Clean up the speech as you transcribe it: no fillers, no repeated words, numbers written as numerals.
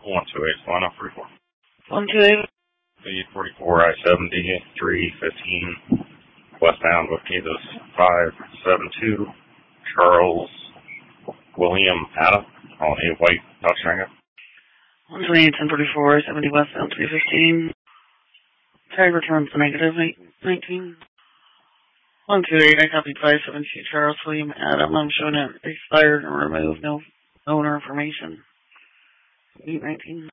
128, line up 44. 128. 44 I-70, 315, westbound with Kansas 572, Charles William Adam on a white Dodge Durango. 128, 1034, 70 westbound 315. Tag returns negative 19. 128, I copied 572, Charles William Adam. I'm showing it expired and removed. No owner information. 819.